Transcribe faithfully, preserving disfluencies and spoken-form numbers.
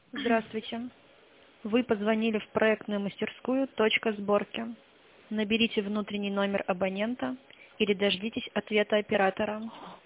Здравствуйте. Вы позвонили в проектную мастерскую «Точка сборки». Наберите внутренний номер абонента или дождитесь ответа оператора.